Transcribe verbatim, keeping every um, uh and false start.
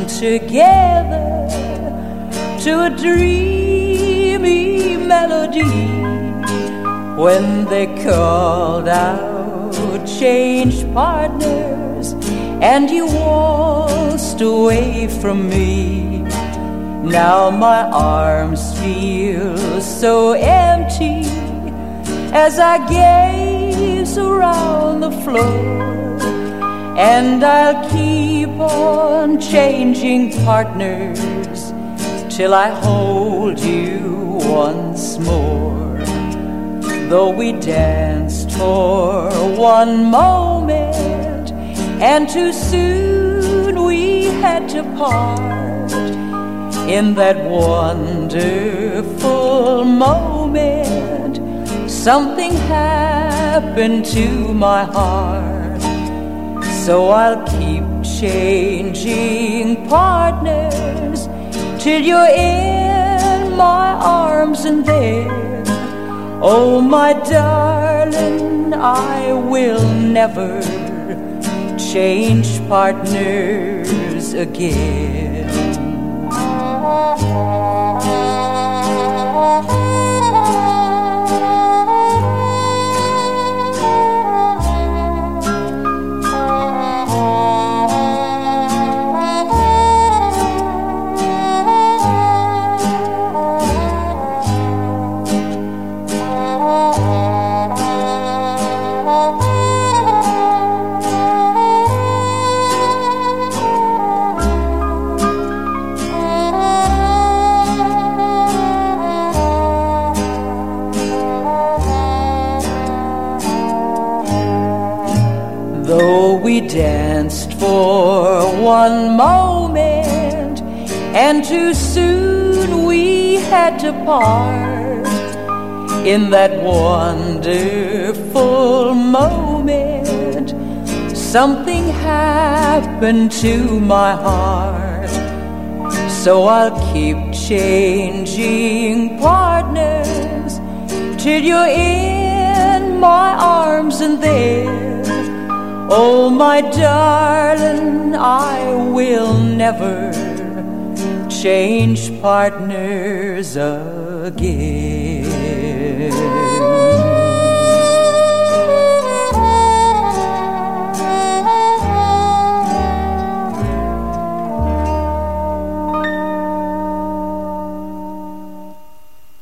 together to a dreamy melody. When they called out, changed partners, and you waltzed away from me. Now my arms feel so empty as I gaze around the floor, and I'll keep on changing partners till I hold you once more. Though we danced for one moment, and too soon we had to part, in that wonderful moment, something happened to my heart. So I'll keep changing partners till you're in my arms and there. Oh, my darling, I will never change partners again. Though we danced for one moment, and too soon we had to part, in that wonderful moment, something happened to my heart. So I'll keep changing partners till you're in my arms and there. Oh, my darling, I will never change partners again.